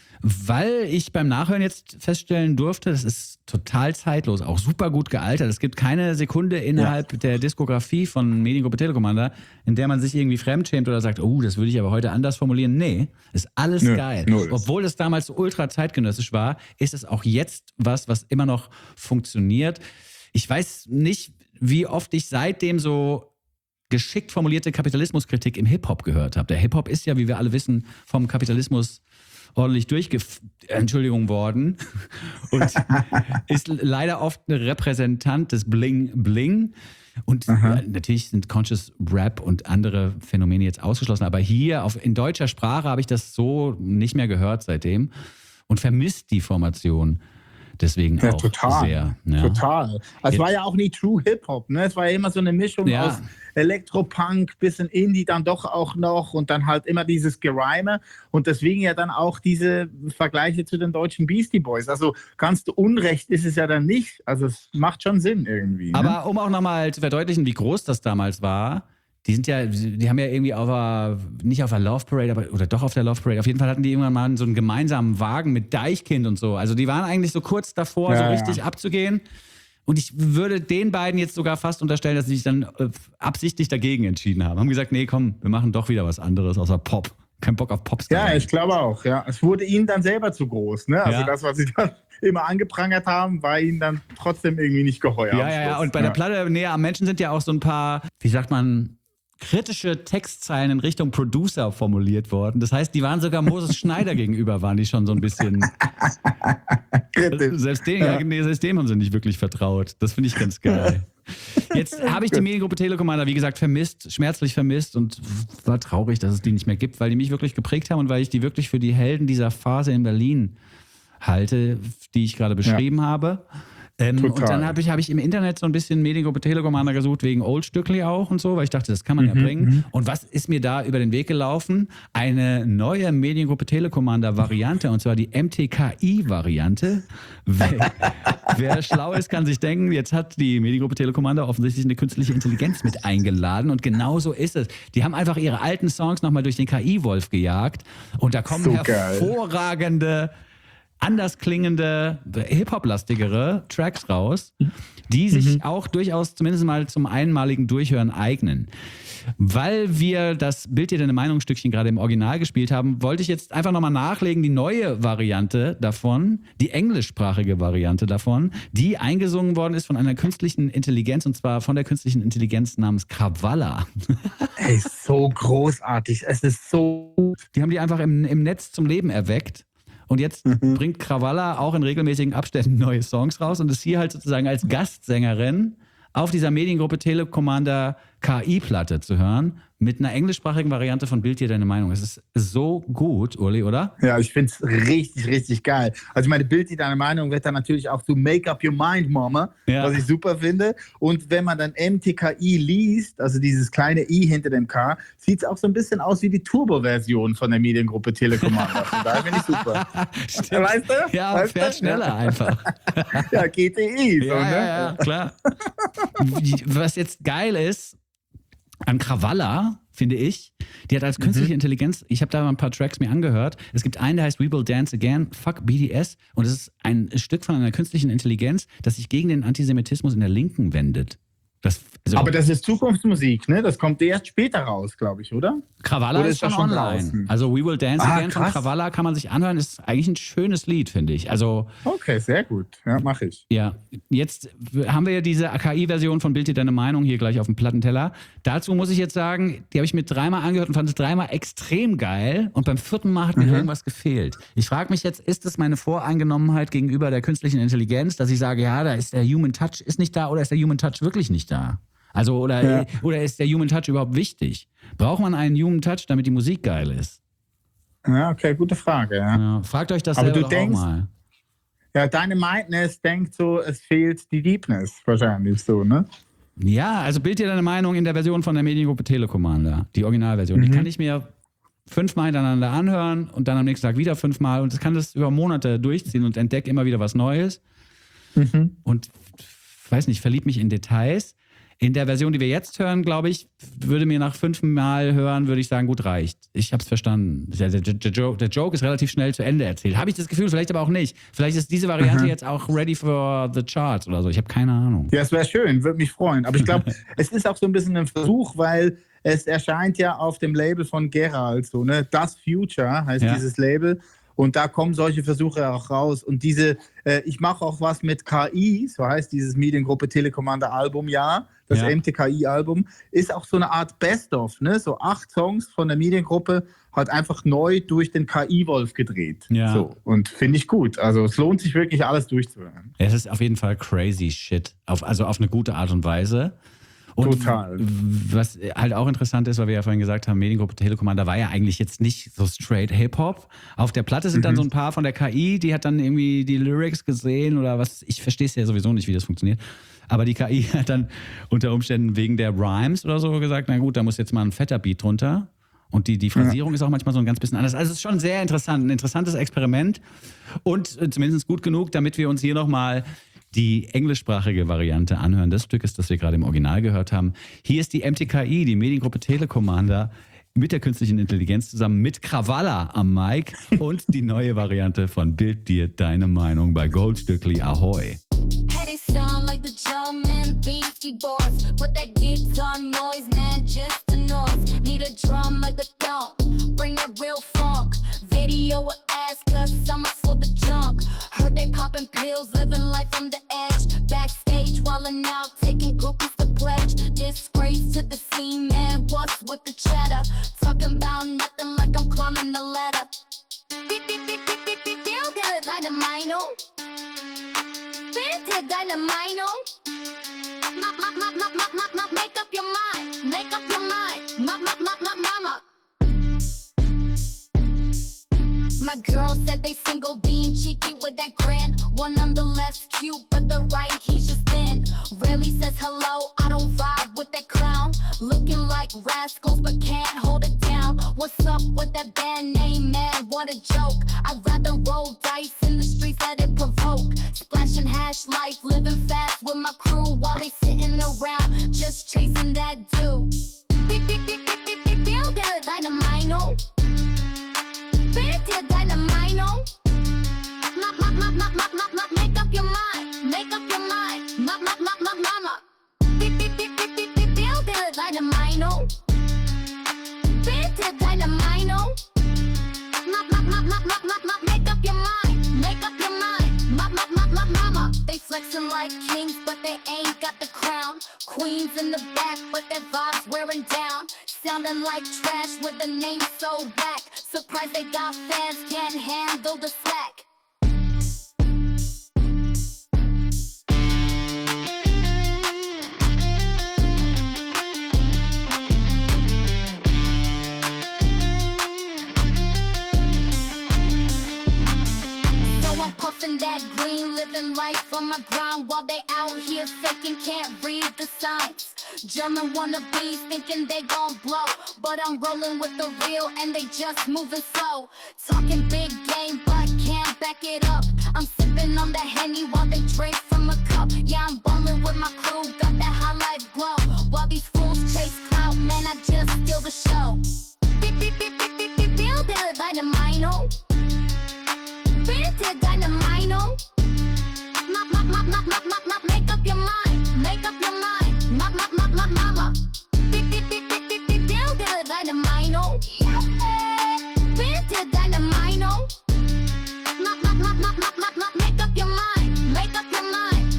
weil ich beim Nachhören jetzt feststellen durfte, das ist total zeitlos, auch super gut gealtert. Es gibt keine Sekunde innerhalb ja. der Diskografie von Mediengruppe Telekommander, in der man sich irgendwie fremdschämt oder sagt, oh, das würde ich aber heute anders formulieren. Nee, ist alles Nö, geil. Null. Obwohl es damals so ultra zeitgenössisch war, ist es auch jetzt was, was immer noch funktioniert. Ich weiß nicht, wie oft ich seitdem so geschickt formulierte Kapitalismuskritik im Hip-Hop gehört habe. Der Hip-Hop ist ja, wie wir alle wissen, vom Kapitalismus ordentlich durchgef... Entschuldigung worden und ist leider oft ein Repräsentant des Bling-Bling. Und ja, natürlich sind Conscious Rap und andere Phänomene jetzt ausgeschlossen, aber hier auf, in deutscher Sprache habe ich das so nicht mehr gehört seitdem und vermisst die Formation deswegen ja, auch total, sehr. Ja. Total. Es war ja auch nie True Hip-Hop, ne? Es war ja immer so eine Mischung Ja. aus Elektropunk, bisschen Indie dann doch auch noch und dann halt immer dieses Gereime und deswegen ja dann auch diese Vergleiche zu den deutschen Beastie Boys. Also ganz Unrecht ist es ja dann nicht. Also es macht schon Sinn irgendwie. Ne? Aber um auch nochmal zu verdeutlichen, wie groß das damals war, die sind ja, die haben ja irgendwie auf der, nicht auf der Love Parade, aber, oder doch auf der Love Parade, auf jeden Fall hatten die irgendwann mal so einen gemeinsamen Wagen mit Deichkind und so. Also die waren eigentlich so kurz davor, Ja, so ja. richtig abzugehen. Und ich würde den beiden jetzt sogar fast unterstellen, dass sie sich dann äh, absichtlich dagegen entschieden haben. Haben gesagt, nee, komm, wir machen doch wieder was anderes außer Pop. Kein Bock auf Popstar. Ja, ich glaube auch. Ja. Es wurde ihnen dann selber zu groß. Ne? Also Ja. das, was sie dann immer angeprangert haben, war ihnen dann trotzdem irgendwie nicht geheuer. Ja, am ja, ja. Schluss. Und bei der Platte Näher am Menschen sind ja auch so ein paar, wie sagt man, kritische Textzeilen in Richtung Producer formuliert worden. Das heißt, die waren sogar Moses Schneider gegenüber, waren die schon so ein bisschen... Kritisch. Selbst dem, ja. nee, selbst dem haben sie nicht wirklich vertraut. Das finde ich ganz geil. Jetzt habe ich die Mediengruppe Telekommander, wie gesagt, vermisst, schmerzlich vermisst und war traurig, dass es die nicht mehr gibt, weil die mich wirklich geprägt haben und weil ich die wirklich für die Helden dieser Phase in Berlin halte, die ich gerade beschrieben ja. habe. Ähm, und dann habe ich, hab ich im Internet so ein bisschen Mediengruppe Telekommander gesucht, wegen Old Stückli auch und so, weil ich dachte, das kann man mhm, ja bringen. Mhm. Und was ist mir da über den Weg gelaufen? Eine neue Mediengruppe Telekommander-Variante, und zwar die M T K I-Variante. Wer, wer schlau ist, kann sich denken, jetzt hat die Mediengruppe Telekommander offensichtlich eine künstliche Intelligenz mit eingeladen. Und genau so ist es. Die haben einfach ihre alten Songs nochmal durch den K I-Wolf gejagt. Und da kommen so hervorragende... anders klingende, Hip-Hop-lastigere Tracks raus, die sich mhm. auch durchaus zumindest mal zum einmaligen Durchhören eignen. Weil wir das Bild dir deine Meinungsstückchen gerade im Original gespielt haben, wollte ich jetzt einfach nochmal nachlegen, die neue Variante davon, die englischsprachige Variante davon, die eingesungen worden ist von einer künstlichen Intelligenz, und zwar von der künstlichen Intelligenz namens Krawalla. Ey, so großartig, es ist so gut. Die haben die einfach im, im Netz zum Leben erweckt. Und jetzt mhm. bringt Krawalla auch in regelmäßigen Abständen neue Songs raus und ist hier halt sozusagen als Gastsängerin auf dieser Mediengruppe Telekommander K I-Platte zu hören, mit einer englischsprachigen Variante von Bild dir deine Meinung. Es ist so gut, Uli, oder? Ja, ich finde es richtig, richtig geil. Also meine Bild dir deine Meinung wird dann natürlich auch zu Make Up Your Mind, Mama, ja. was ich super finde. Und wenn man dann M T K I liest, also dieses kleine I hinter dem K, sieht es auch so ein bisschen aus wie die Turbo-Version von der Mediengruppe Telekommander. Da finde ich super. Stimmt. Weißt du? Ja, weißt fährt du? schneller ja. einfach. Ja, G T I. So, ja, ne? ja, ja, klar. Was jetzt geil ist, an Krawalla, finde ich, die hat als künstliche mhm. Intelligenz, ich habe da mal ein paar Tracks mir angehört, es gibt einen, der heißt We Will Dance Again, Fuck B D S, und es ist ein Stück von einer künstlichen Intelligenz, das sich gegen den Antisemitismus in der Linken wendet. Das, also aber das ist Zukunftsmusik, ne? Das kommt erst später raus, glaube ich, oder? Krawalla oder ist schon, schon online. Draußen? Also We Will Dance ah, Again krass. von Krawalla kann man sich anhören, ist eigentlich ein schönes Lied, finde ich. Also, okay, sehr gut. Ja, mache ich. Ja, jetzt haben wir ja diese K I-Version von Bild dir deine Meinung hier gleich auf dem Plattenteller. Dazu muss ich jetzt sagen, die habe ich mir dreimal angehört und fand es dreimal extrem geil. Und beim vierten Mal hat mir mhm. irgendwas gefehlt. Ich frage mich jetzt, ist das meine Voreingenommenheit gegenüber der künstlichen Intelligenz, dass ich sage, ja, da ist der Human Touch ist nicht da, oder ist der Human Touch wirklich nicht da? Also, oder, ja. oder ist der Human Touch überhaupt wichtig? Braucht man einen Human Touch, damit die Musik geil ist? Ja, okay, gute Frage. Ja. Ja, fragt euch das Aber selber du doch denkst, auch mal. Ja, deine Mindness denkt so, es fehlt die Deepness wahrscheinlich so, ne? Ja, also bild dir deine Meinung in der Version von der Mediengruppe Telekommander, die Originalversion. Mhm. Die kann ich mir fünfmal hintereinander anhören und dann am nächsten Tag wieder fünfmal und das kann das über Monate durchziehen und entdecke immer wieder was Neues. Mhm. Und weiß nicht, verlieb mich in Details. In der Version, die wir jetzt hören, glaube ich, würde mir nach fünfmal hören, würde ich sagen, gut, reicht. Ich habe es verstanden. Der, der, der, Joke, der Joke ist relativ schnell zu Ende erzählt. Habe ich das Gefühl, vielleicht aber auch nicht. Vielleicht ist diese Variante Mhm. jetzt auch ready for the charts oder so. Ich habe keine Ahnung. Ja, es wäre schön, würde mich freuen. Aber ich glaube, es ist auch so ein bisschen ein Versuch, weil es erscheint ja auf dem Label von Gerald, so, ne? Das Future heißt Ja. dieses Label. Und da kommen solche Versuche auch raus. Und diese, äh, ich mache auch was mit K I, so heißt dieses Mediengruppe Telekommander Album, ja. Das Ja. M T K I-Album ist auch so eine Art Best-of, ne? So acht Songs von der Mediengruppe, halt einfach neu durch den K I-Wolf gedreht. Ja. So. Und finde ich gut. Also es lohnt sich wirklich, alles durchzuhören. Es ist auf jeden Fall crazy shit. Auf, also auf eine gute Art und Weise. Und Total. was halt auch interessant ist, weil wir ja vorhin gesagt haben, Mediengruppe Telekommander war ja eigentlich jetzt nicht so straight Hip-Hop. Auf der Platte sind dann Mhm. so ein paar von der K I, die hat dann irgendwie die Lyrics gesehen oder was. Ich verstehe es ja sowieso nicht, wie das funktioniert. Aber die K I hat dann unter Umständen wegen der Rhymes oder so gesagt, na gut, da muss jetzt mal ein fetter Beat drunter. Und die, die Phrasierung ist auch manchmal so ein ganz bisschen anders. Also es ist schon sehr interessant, ein interessantes Experiment und äh, zumindest gut genug, damit wir uns hier nochmal die englischsprachige Variante anhören des Stückes, das wir gerade im Original gehört haben. Hier ist die M T K I, die Mediengruppe Telekommander, mit der künstlichen Intelligenz zusammen mit Krawalla am Mic und die neue Variante von Bild dir deine Meinung bei Goldstückli Ahoy. Hey, they sound like the German Beastie Boys with that guitar noise, man, just a noise. Need a drum like a thump, bring that real funk. Video or ass, cause I'm for the junk. Heard they popping pills, living life on the edge. Backstage, wildin' out, taking groupies to pledge. Disgrace to the scene, man, what's with the chatter? Talking about nothing like I'm climbing the ladder. Feel good, dynamite, Vintage dynamite, Mop, mop, mop, mop, mop, mop, mop, make up your mind, make up your mind, mop, mop, mop, mop, mama. My girl said they single, being cheeky with that grin. One on the left cute, but the right he's just thin. Rarely says hello, I don't vibe with that clown. Looking like rascals, but can't hold it down. What's up with that band name, man? What a joke. I'd rather roll dice in the streets that it provoke. Splashing hash life, living fast with my crew while they sitting around just chasing that dude. Feel good, dynamite. Vintage dynamite, Mop, mop, mop, mop, mop, mop, mop, make up your mind, make up your mind, mop, mop, mop, mop, mama. Feel good dynamite, Vintage dynamite, Mop, mop, mop, mop, mop, mop, mop, make up your mind, make up your mind, mop, mop, mop, mop, mama. They flexing like kings, but they ain't got the crown. Queens in the back, but their vibes wearing down. Sounding like trash with a name so back. Surprised they got fans, can't handle the slack. So I'm puffing that green, living life on my grind while they out here faking, can't read the signs. German wannabes thinking they gon' blow, but I'm rolling with the real and they just moving slow. Talking big game, but can't back it up. I'm sipping on the Henny while they drink from a cup. Yeah, I'm ballin' with my crew, got that high life glow. While these fools chase clout, man, I just steal the show. Feel good, dynamite. Vintage dynamite. Mop, mop, mop, mop, mop, mop, mop, make up your mind, make up your mind, mop, mop, mop, mop, mama. Feel good, dynamite. Vintage dynamite. Mop, mop, mop, mop, mop, mop, mop, make up your mind, make up your mind.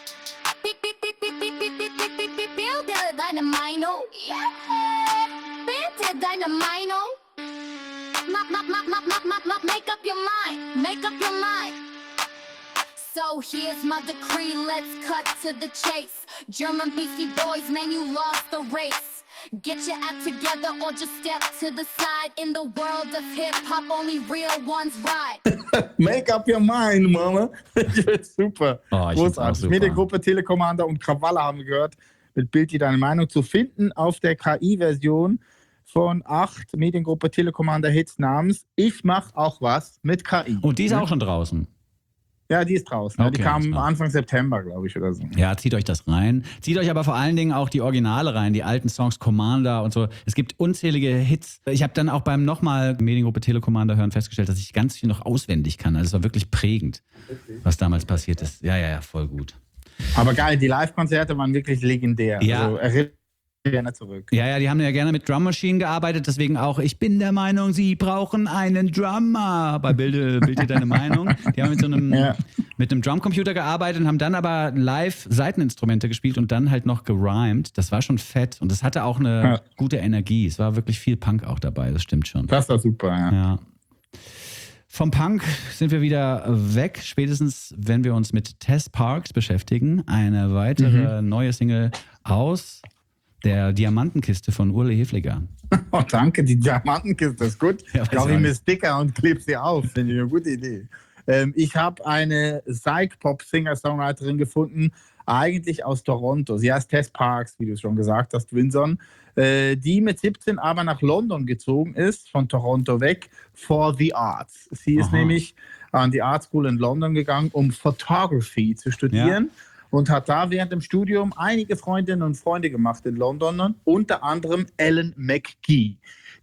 Feel good, dynamite. Vintage dynamite. Mop, mop, mop, mop, mop, mop, mop, make up your mind, make up your mind. So here's my decree, let's cut to the chase. German Beastie Boys, man, you lost the race. Get your act together or just step to the side. In the world of hip-hop, only real ones ride. Make up your mind, Mama. Super. Oh, ich find's auch Großartig. super. Mediengruppe Telekommander und Krawalla haben wir gehört mit Bild dir deine Meinung zu finden auf der K I-Version von acht Mediengruppe Telekommander Hits namens Ich mach auch was mit K I. Und die ist auch schon draußen. Ja, die ist draußen. Okay, die kam klar. Anfang September, glaube ich, oder so. Ja, zieht euch das rein. Zieht euch aber vor allen Dingen auch die Originale rein, die alten Songs, Commander und so. Es gibt unzählige Hits. Ich habe dann auch beim nochmal Mediengruppe Telekommander hören festgestellt, dass ich ganz viel noch auswendig kann. Also es war wirklich prägend, was damals passiert ist. Ja, ja, ja, voll gut. Aber geil, die Live-Konzerte waren wirklich legendär. Ja. Also erinnert gerne zurück. Ja, ja, die haben ja gerne mit Drum Machine gearbeitet, deswegen auch, ich bin der Meinung, sie brauchen einen Drummer. Bei Bilde, Bilde deine Meinung. Die haben mit so einem, ja. mit einem Drumcomputer gearbeitet und haben dann aber live Saiteninstrumente gespielt und dann halt noch gerimt. Das war schon fett und das hatte auch eine ja. gute Energie. Es war wirklich viel Punk auch dabei, das stimmt schon. Das war super, ja. ja. Vom Punk sind wir wieder weg, spätestens wenn wir uns mit Tess Parks beschäftigen. Eine weitere mhm. neue Single aus der Diamantenkiste von Urle Hefliger. Oh, danke, die Diamantenkiste ist gut. Ja, ich glaube, ich mir Sticker und klebe sie auf. Finde ich eine gute Idee. Ähm, ich habe eine Psych-Pop-Singer-Songwriterin gefunden, eigentlich aus Toronto. Sie heißt Tess Parks, wie du schon gesagt hast, Winson, äh, die mit siebzehn aber nach London gezogen ist, von Toronto weg, for the arts. Sie ist Aha. nämlich an die Art School in London gegangen, um Photography zu studieren. Ja. Und hat da während dem Studium einige Freundinnen und Freunde gemacht in London, unter anderem Alan McGee.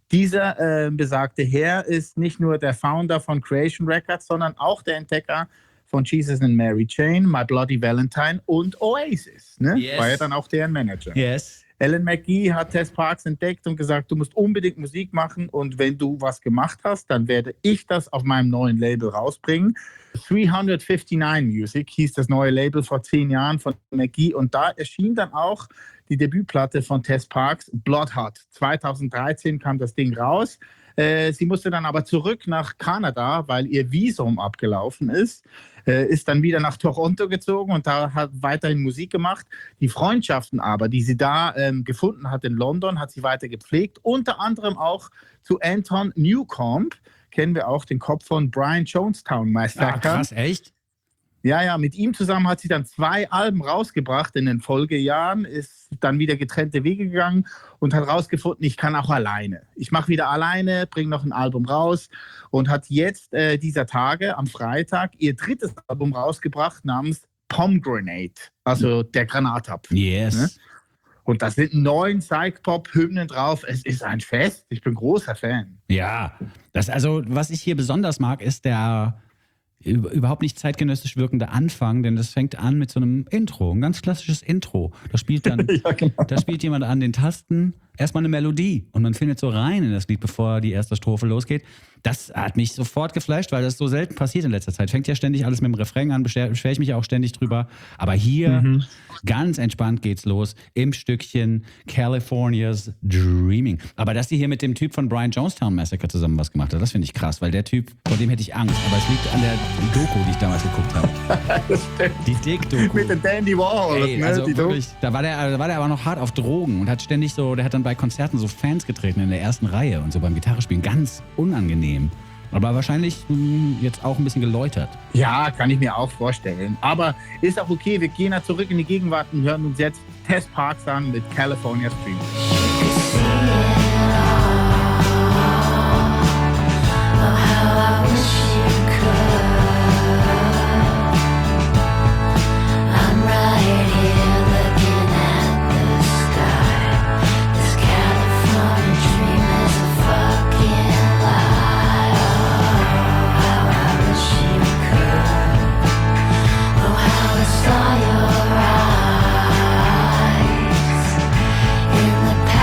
Dieser äh, besagte Herr ist nicht nur der Founder von Creation Records, sondern auch der Entdecker von Jesus and Mary Chain, My Bloody Valentine und Oasis. Ne? Yes. War ja dann auch deren Manager. Yes. Alan McGee hat Tess Parks entdeckt und gesagt, du musst unbedingt Musik machen und wenn du was gemacht hast, dann werde ich das auf meinem neuen Label rausbringen. dreihundertneunundfünfzig Music hieß das neue Label vor zehn Jahren von McGee und da erschien dann auch die Debütplatte von Tess Parks, Bloodhot. zweitausenddreizehn kam das Ding raus. Äh, sie musste dann aber zurück nach Kanada, weil ihr Visum abgelaufen ist. Äh, ist dann wieder nach Toronto gezogen und da hat weiterhin Musik gemacht. Die Freundschaften aber, die sie da ähm, gefunden hat in London, hat sie weiter gepflegt. Unter anderem auch zu Anton Newcomb. Kennen wir auch den Kopf von Brian Jonestown Massacre. Ah, krass, echt? Ja, ja, mit ihm zusammen hat sie dann zwei Alben rausgebracht in den Folgejahren, ist dann wieder getrennte Wege gegangen und hat rausgefunden, ich kann auch alleine. Ich mache wieder alleine, bringe noch ein Album raus und hat jetzt äh, dieser Tage, am Freitag, ihr drittes Album rausgebracht namens Pomegranate, also der Granatapfel. Yes. Ne? Und da sind neun Psych-Pop-Hymnen drauf. Es ist ein Fest. Ich bin großer Fan. Ja, das also, was ich hier besonders mag, ist der überhaupt nicht zeitgenössisch wirkende Anfang, denn das fängt an mit so einem Intro, ein ganz klassisches Intro. Da spielt dann, ja, genau. da spielt jemand an den Tasten erstmal eine Melodie und man findet so rein in das Lied, bevor die erste Strophe losgeht. Das hat mich sofort geflasht, weil das so selten passiert in letzter Zeit. Fängt ja ständig alles mit dem Refrain an, beschwere ich mich auch ständig drüber. Aber hier mhm. ganz entspannt geht's los im Stückchen California's Dreaming. Aber dass die hier mit dem Typ von Brian Jonestown Massacre zusammen was gemacht hat, das finde ich krass, weil der Typ, vor dem hätte ich Angst. Aber es liegt an der Doku, die ich damals geguckt habe. Das stimmt. Die Dick-Doku. Mit dem Dandy Warhol. Ey, also ne, wirklich, da war, der, da war der aber noch hart auf Drogen und hat ständig so, der hat dann bei Konzerten so Fans getreten in der ersten Reihe und so beim Gitarrespielen. Ganz unangenehm. Aber wahrscheinlich mh, jetzt auch ein bisschen geläutert. Ja, kann ich mir auch vorstellen. Aber ist auch okay, wir gehen da zurück in die Gegenwart und hören uns jetzt Tess Parks an mit California's Dreaming. In the past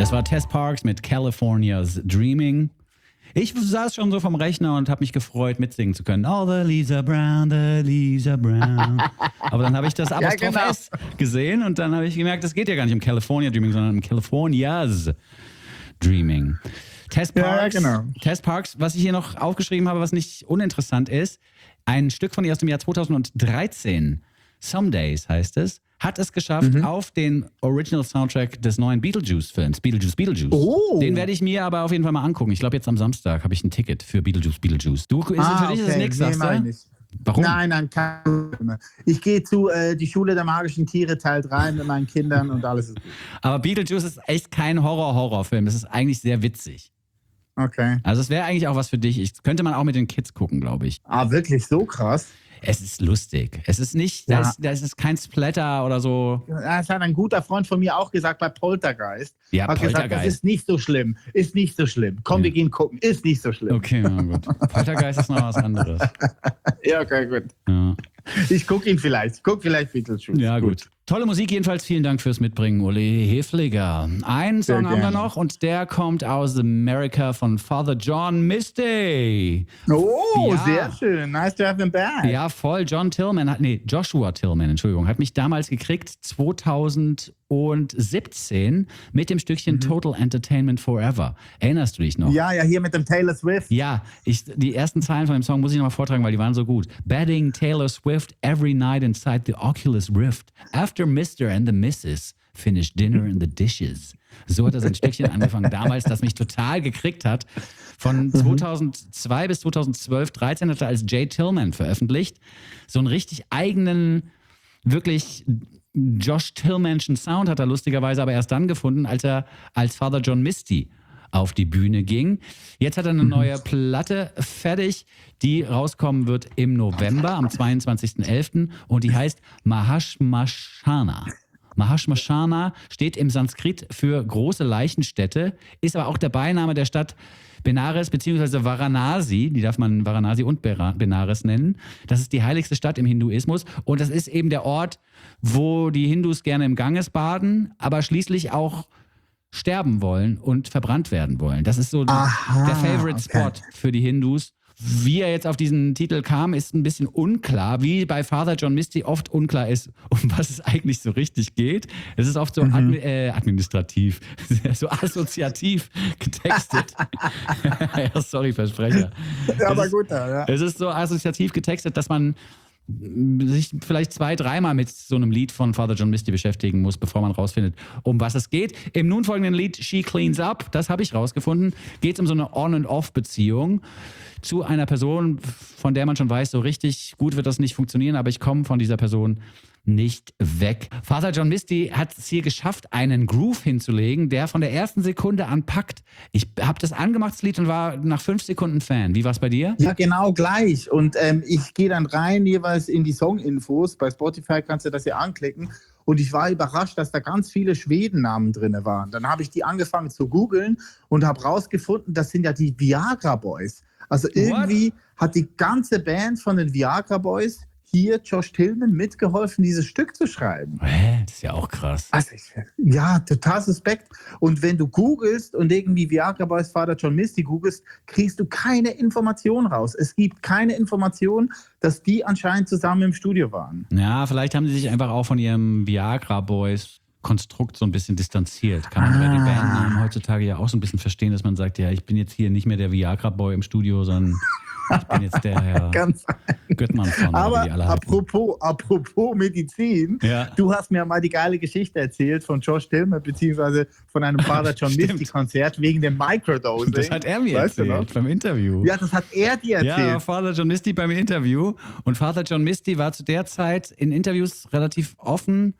Das war Tess Parks mit California's Dreaming. Ich saß schon so vom Rechner und habe mich gefreut, mitsingen zu können. Oh, the Lisa Brown, the Lisa Brown. Aber dann habe ich das Apostroph Ja, genau. S gesehen und dann habe ich gemerkt, es geht ja gar nicht um California Dreaming, sondern um California's Dreaming. Tess Ja, Parks, ja, genau. Tess Parks, was ich hier noch aufgeschrieben habe, was nicht uninteressant ist, ein Stück von ihr aus dem Jahr zweitausenddreizehn, Some Days heißt es, hat es geschafft Mhm. auf den Original Soundtrack des neuen Beetlejuice-Films, Beetlejuice, Beetlejuice. Oh. Den werde ich mir aber auf jeden Fall mal angucken. Ich glaube, jetzt am Samstag habe ich ein Ticket für Beetlejuice, Beetlejuice. Du, ist Ah, für dich ist okay. es nichts, Nee, sagst mach ich du? nicht. Warum? Nein, nein, keine Probleme. Ich gehe zu äh, die Schule der magischen Tiere Teil drei mit meinen Kindern und alles ist gut. Aber Beetlejuice ist echt kein Horror-Horror-Film. Das ist eigentlich sehr witzig. Okay. Also es wäre eigentlich auch was für dich. Ich, könnte man auch mit den Kids gucken, glaube ich. Ah, wirklich so krass? Es ist lustig. Es ist nicht, Ja. das, das ist kein Splatter oder so. Das hat ein guter Freund von mir auch gesagt bei Poltergeist. Ja, hat gesagt, das Poltergeist. ist nicht so schlimm. Ist nicht so schlimm. Komm, Ja. wir gehen gucken. Ist nicht so schlimm. Okay, na gut. Poltergeist ist noch was anderes. Ja, okay, gut. Ja, Ich gucke ihn vielleicht. Ich gucke vielleicht Beetlejuice. ja gut. Tolle Musik jedenfalls. Vielen Dank fürs Mitbringen, Uli Hefliger. Einen Sehr Song haben wir gerne. noch und der kommt aus Amerika von Father John Misty. Oh, Ja. sehr schön. Nice to have him back. Ja, voll. John Tillman hat, nee, Joshua Tillman, Entschuldigung, hat mich damals gekriegt, zweitausendsiebzehn, mit dem Stückchen Total Entertainment Forever. Erinnerst du dich noch? Ja, ja, hier mit dem Taylor Swift. Ja, ich, die ersten Zeilen von dem Song muss ich nochmal vortragen, weil die waren so gut. Betting Taylor Swift every night inside the Oculus Rift. After Mister and the Missus finish dinner in the dishes. So hat er sein Stückchen angefangen damals, das mich total gekriegt hat. Von zweitausendzwei bis zweitausendzwölf, dreizehn hat er als Jay Tillman veröffentlicht. So einen richtig eigenen, wirklich Josh Tillmanschen Sound hat er lustigerweise aber erst dann gefunden, als er als Father John Misty auf die Bühne ging. Jetzt hat er eine neue Platte fertig, die rauskommen wird im November, am zweiundzwanzigsten elften und die heißt Mahashmashana. Mahashmashana steht im Sanskrit für große Leichenstätte, ist aber auch der Beiname der Stadt Benares bzw. Varanasi, die darf man Varanasi und Bera- Benares nennen. Das ist die heiligste Stadt im Hinduismus und das ist eben der Ort, wo die Hindus gerne im Ganges baden, aber schließlich auch sterben wollen und verbrannt werden wollen. Das ist so Aha, der Favorite okay. Spot für die Hindus. Wie er jetzt auf diesen Titel kam, ist ein bisschen unklar, wie bei Father John Misty oft unklar ist, um was es eigentlich so richtig geht. Es ist oft so Mhm. admi äh, administrativ, so assoziativ getextet. Ja, sorry, Versprecher. Ja, aber es ist, gut, ja. Es ist so assoziativ getextet, dass man sich vielleicht zwei, dreimal mit so einem Lied von Father John Misty beschäftigen muss, bevor man rausfindet, um was es geht. Im nun folgenden Lied She Cleans Up, das habe ich rausgefunden, geht es um so eine On-and-Off-Beziehung zu einer Person, von der man schon weiß, so richtig gut wird das nicht funktionieren, aber ich komme von dieser Person nicht weg. Father John Misty hat es hier geschafft, einen Groove hinzulegen, der von der ersten Sekunde an packt. Ich habe das angemacht, das Lied, und war nach fünf Sekunden Fan. Wie war es bei dir? Ja, genau gleich. Und ähm, ich gehe dann rein jeweils in die Song-Infos. Bei Spotify kannst du das ja anklicken. Und ich war überrascht, dass da ganz viele Schwedennamen drin waren. Dann habe ich die angefangen zu googeln und habe rausgefunden, das sind ja die Viagra Boys. Also irgendwie hat die ganze Band von den Viagra Boys hier Josh Tillman mitgeholfen, dieses Stück zu schreiben. Hä? Das ist ja auch krass. Also ich, ja, total suspekt. Und wenn du googelst und irgendwie Viagra Boys Father John Misty googelst, kriegst du keine Information raus. Es gibt keine Information, dass die anscheinend zusammen im Studio waren. Ja, vielleicht haben sie sich einfach auch von ihrem Viagra Boys Konstrukt so ein bisschen distanziert. Kann man bei den Bandnamen heutzutage ja auch so ein bisschen verstehen, dass man sagt, ja, ich bin jetzt hier nicht mehr der Viagra Boy im Studio, sondern ich bin jetzt der Herr Ganz Göttmann von, Aber wie alle heißen. apropos, apropos Medizin, Ja. du hast mir mal die geile Geschichte erzählt von Josh Tillman, beziehungsweise von einem Father John Misty Konzert wegen dem Microdosing. Das hat er mir Weißt du erzählt noch? beim Interview. Ja, das hat er dir Ja, erzählt. Father John Misty beim Interview. Und Father John Misty war zu der Zeit in Interviews relativ offen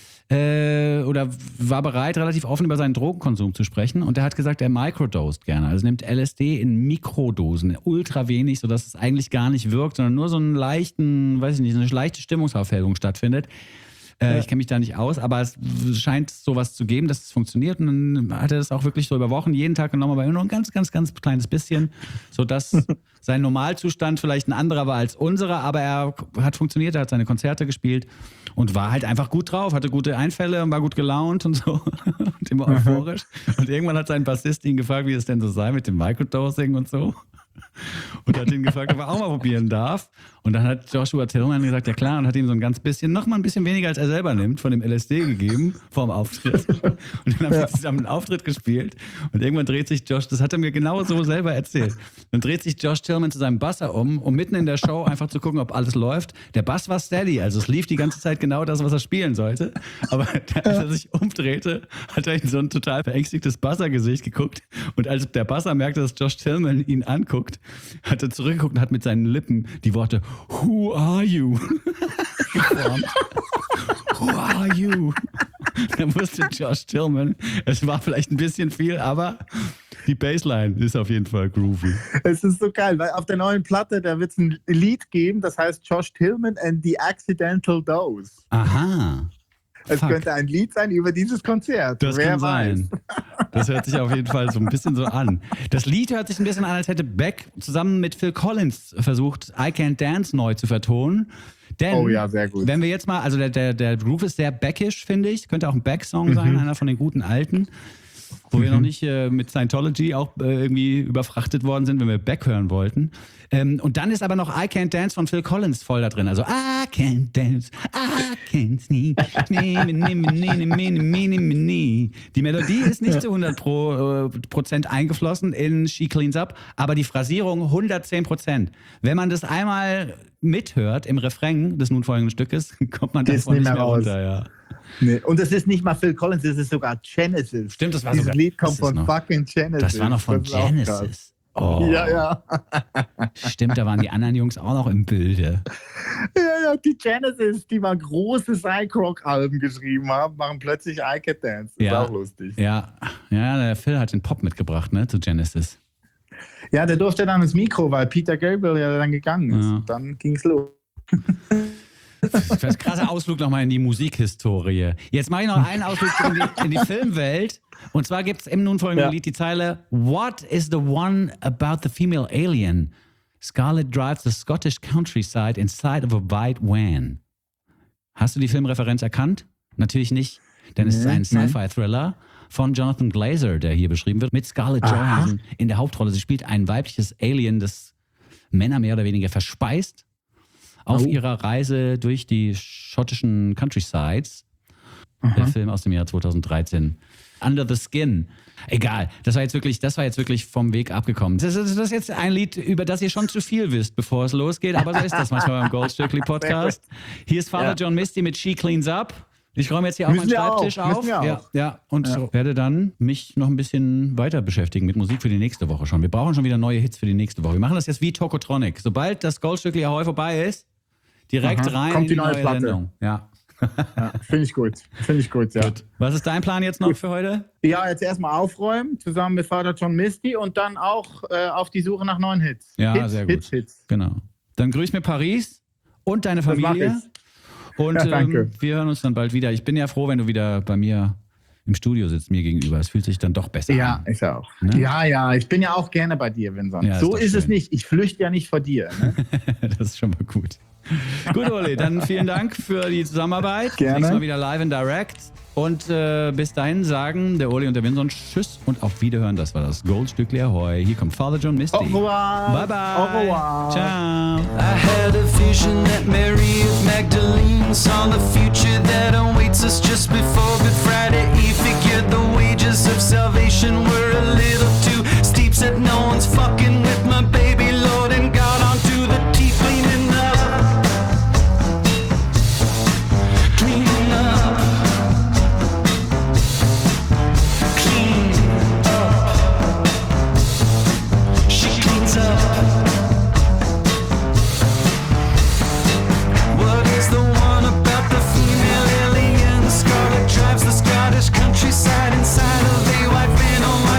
äh, oder war bereit, relativ offen über seinen Drogenkonsum zu sprechen. Und er hat gesagt, er microdosed gerne. Also nimmt L S D in Mikrodosen, ultra wenig, sodass es eigentlich gar nicht wirkt, sondern nur so einen leichten, weiß ich nicht, eine leichte Stimmungsaufhellung stattfindet. Äh, ich kenne mich da nicht aus, aber es scheint sowas zu geben, dass es funktioniert. Und dann hat er das auch wirklich so über Wochen jeden Tag genommen, aber nur ein ganz, ganz, ganz kleines bisschen, sodass sein Normalzustand vielleicht ein anderer war als unserer, aber er hat funktioniert, er hat seine Konzerte gespielt und war halt einfach gut drauf, hatte gute Einfälle, war gut gelaunt und so und immer euphorisch. Und irgendwann hat sein Bassist ihn gefragt, wie es denn so sei mit dem Microdosing und so. Und hat ihn gefragt, ob er auch mal probieren darf. Und dann hat Joshua Tillman gesagt, ja klar, und hat ihm so ein ganz bisschen, noch mal ein bisschen weniger als er selber nimmt, von dem L S D gegeben, vorm Auftritt. Und dann haben wir zusammen einen Auftritt gespielt. Und irgendwann dreht sich Josh, das hat er mir genau so selber erzählt. Dann dreht sich Josh Tillman zu seinem Basser um, um mitten in der Show einfach zu gucken, ob alles läuft. Der Bass war steady, also es lief die ganze Zeit genau das, was er spielen sollte. Aber als er sich umdrehte, hat er in so ein total verängstigtes Basser-Gesicht geguckt. Und als der Basser merkte, dass Josh Tillman ihn anguckt, hat er zurückgeguckt und hat mit seinen Lippen die Worte Who are you? geformt. Who are you? Da wusste Josh Tillman, es war vielleicht ein bisschen viel, aber die Bassline ist auf jeden Fall groovy. Es ist so geil, weil auf der neuen Platte, da wird es ein Lied geben, das heißt Josh Tillman and the Accidental Dose. Aha. Es Fuck. könnte ein Lied sein über dieses Konzert. Das Wer kann sein. weiß. Das hört sich auf jeden Fall so ein bisschen so an. Das Lied hört sich ein bisschen an, als hätte Beck zusammen mit Phil Collins versucht, I Can't Dance neu zu vertonen. Denn, Oh ja, sehr gut. wenn wir jetzt mal, also der, der, der Groove ist sehr Beckisch, finde ich. Könnte auch ein Beck-Song sein, Mhm. einer von den guten alten. Wo wir noch nicht äh, mit Scientology auch äh, irgendwie überfrachtet worden sind, wenn wir Beck hören wollten. Ähm, und dann ist aber noch I Can't Dance von Phil Collins voll da drin. Also I can't dance, I can't sneak. Die Melodie ist nicht zu hundert Prozent eingeflossen in She Cleans Up, aber die Phrasierung hundertzehn Prozent. Wenn man das einmal mithört im Refrain des nun folgenden Stückes, kommt man Ist davon nicht nicht mehr mehr raus. runter. Ja. Nee. Und es ist nicht mal Phil Collins, es ist sogar Genesis. Stimmt, das war Dieses sogar- Lied das kommt ist von noch- fucking Genesis. Das war noch von Das ist auch krass. Genesis. Oh. Ja, ja. Stimmt, da waren die anderen Jungs auch noch im Bilde. Ja, ja, die Genesis, die mal große Psych-Rock-Alben geschrieben haben, machen plötzlich I Can't Dance. Das Ja. ist auch lustig. Ja, ja, der Phil hat den Pop mitgebracht, ne, zu Genesis. Ja, der durfte dann ins Mikro, weil Peter Gabriel ja dann gegangen ist. Ja. Und dann ging's los. Das ist ein krasser Ausflug nochmal in die Musikhistorie. Jetzt mache ich noch einen Ausflug in die, in die Filmwelt. Und zwar gibt es im nun folgenden Ja. Lied die Zeile What is the one about the female alien? Scarlett drives the Scottish countryside inside of a white van. Hast du die Filmreferenz erkannt? Natürlich nicht, denn es ist ein Sci-Fi-Thriller von Jonathan Glazer, der hier beschrieben wird, mit Scarlett Johansson in der Hauptrolle. Sie spielt ein weibliches Alien, das Männer mehr oder weniger verspeist auf Oh. ihrer Reise durch die schottischen Countrysides. Der Film aus dem Jahr zweitausenddreizehn. Under the Skin. Egal, das war jetzt wirklich, das war jetzt wirklich vom Weg abgekommen. Das ist, das ist jetzt ein Lied, über das ihr schon zu viel wisst, bevor es losgeht, aber so ist das manchmal beim Goldstückli Podcast. Hier ist Father Ja. John Misty mit She Cleans Up. Ich räume jetzt hier auch Müssen meinen wir auch, Schreibtisch müssen auf. wir auch. Ja, ja, und Ja. werde dann mich noch ein bisschen weiter beschäftigen mit Musik für die nächste Woche schon. Wir brauchen schon wieder neue Hits für die nächste Woche. Wir machen das jetzt wie Tokotronic. Sobald das Goldstückli Ahoi vorbei ist, direkt Aha, rein kommt in die die neue neue Platte. Sendung. Ja. Ja, finde ich gut. Finde ich gut, ja. Gut. Was ist dein Plan jetzt noch für heute? Ja, jetzt erstmal aufräumen, zusammen mit Vater John Misty und dann auch äh, auf die Suche nach neuen Hits. Ja, Hits, sehr gut. Hits, Hits. Genau. Dann grüß mir Paris und deine Das mach Familie. Und Ja, danke. ähm, wir hören uns dann bald wieder. Ich bin ja froh, wenn du wieder bei mir im Studio sitzt, mir gegenüber. Es fühlt sich dann doch besser Ja, an. ich auch. Ne? Ja, ja, ich bin ja auch gerne bei dir, Vincent. Ja, ist so doch ist es schön. nicht. Ich flüchte ja nicht vor dir. Ne? Das ist schon mal gut. Gut, Oli, dann vielen Dank für die Zusammenarbeit. Gerne. Nächstes Mal wieder live in Direct. Und äh, bis dahin sagen der Oli und der Vincent Tschüss und auf Wiederhören. Das war das Goldstückli Ahoi. Hier kommt Father John Misty. Au revoir. Bye, bye. Au revoir. Ciao. I had a vision that Mary of Magdalene saw the future that awaits us just before Good Friday Eve. Figured the wages of salvation were a little too steep. Said no one's fucking with my baby Lord and got onto the teeth cleaning up. Cleaning up. Clean up. She cleans up. What is the one about the female alien? Scarlet drives the Scottish countryside inside of a white van. Oh my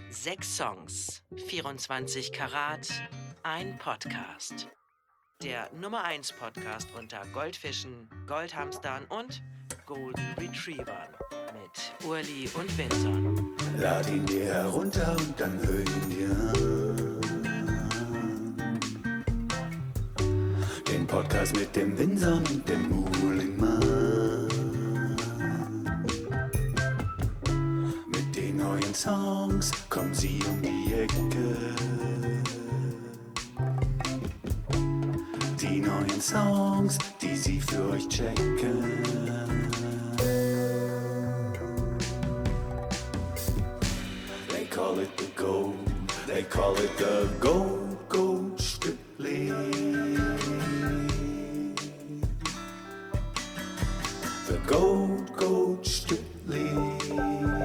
Sechs Songs, vierundzwanzig Karat, ein Podcast. Der Nummer eins Podcast unter Goldfischen, Goldhamstern und Golden Retrievern mit Urli und Vinson. Lad ihn dir herunter und dann hör ihn dir an. Den Podcast mit dem Vinson und dem Uhlenmann. Mit den neuen Songs kommen sie um die Ecke. Die neuen Songs, die sie für euch checken. They call it the gold, they call it the gold, gold strictly. The gold, gold strictly.